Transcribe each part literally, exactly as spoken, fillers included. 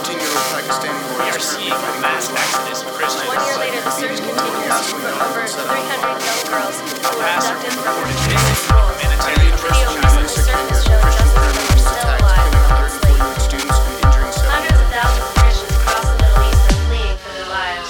fourteen-year-old Pakistani boy We are seeing a mass exodus of Christians. One year later, the search continues for over three hundred young girls who were Pastor abducted from reported Hong missing Kong. from humanitarian Video Christian from the surface shows dozens of them are still alive and asleep. Hundreds of thousands of Christians across the Middle East are fleeing for their lives.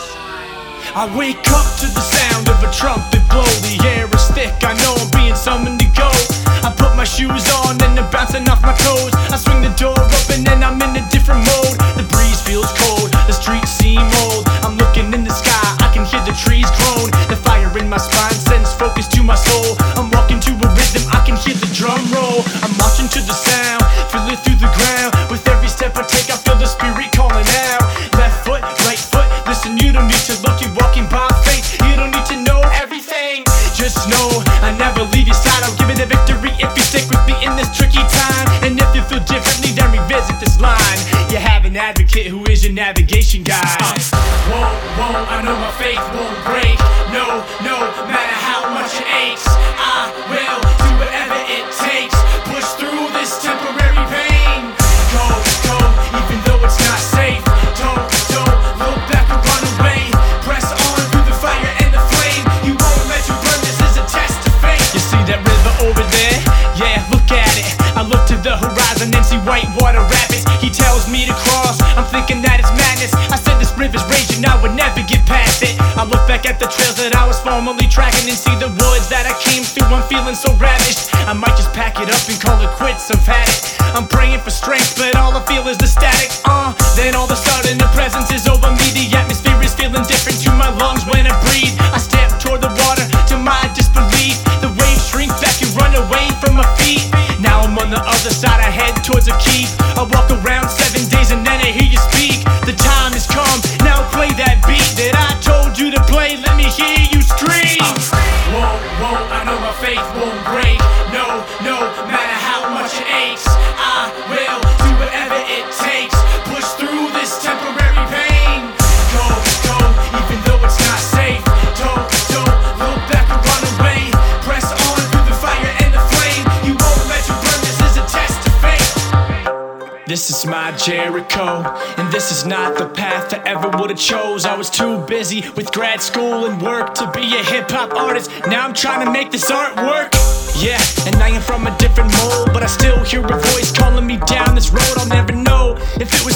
I wake up to the sound of a trumpet blow. The air is thick, I know I'm being summoned to go. I put my shoes on and they're bouncing off my toes. I swing the door open and I'm in a different mode. The breeze feels cold, the streets seem old. I'm looking in the sky, I can hear the trees groan. The fire in my spine sends focus to my soul. I'm walking to a rhythm, I can hear the drum roll. I'm marching to the sound, feel it through the ground. With every step I take, I feel the spirit calling out. Left foot, right foot, listen, you don't need to look, you're walking by faith. You don't need to know everything, just know I never leave your side. I'll give it a victory if you stick with me in this tricky time. And if you feel differently, then revisit this line. You have an advocate who is your navigation guide. uh, Whoa, whoa, I know my faith won't break. No, no matter how much it aches, I will do whatever it takes. Push through this temporary pain. Go, go, even though it's not safe. Don't, don't look back or run away. Press on through the fire and the flame. You won't let you burn, this is a test of faith. You see that river over there? Yeah, look at it. I look to the horizon and see white water rapids. He tells me to cross, I'm thinking that it's madness. I said this river's raging, I would never get past it. I look back at the trails that I was formerly tracking and see the woods that I came through. I'm feeling so ravished, I might just pack it up and call it quits. I've had it. I'm praying for strength, but all I feel is the static. Uh, then all of a sudden the presence is over me. The atmosphere is feeling different to my lungs when I breathe. I step toward the water to my disbelief. The waves shrink back and run away from my feet. Now I'm on the other side, I head towards a keep. I walk around seven days and then I hear you speak. The time has come, now play that beat that I told you to play. Let me hear you scream. uh, Whoa, whoa, I know my faith won't break. No, no matter how much it aches, I will do whatever it takes. Push through this temporary pain. Go, go, even though it's not safe. Don't, don't look back or run away. Press on through the fire and the flame. You won't let you burn, this is a test of faith. This is my Jericho, and this is not the path I ever would've chose. I was too busy with grad school and work to be a hip-hop artist. Now I'm trying to make this art work. Yeah, and I am from a different mold, but I still hear a voice calling me down this road I'll never know if it was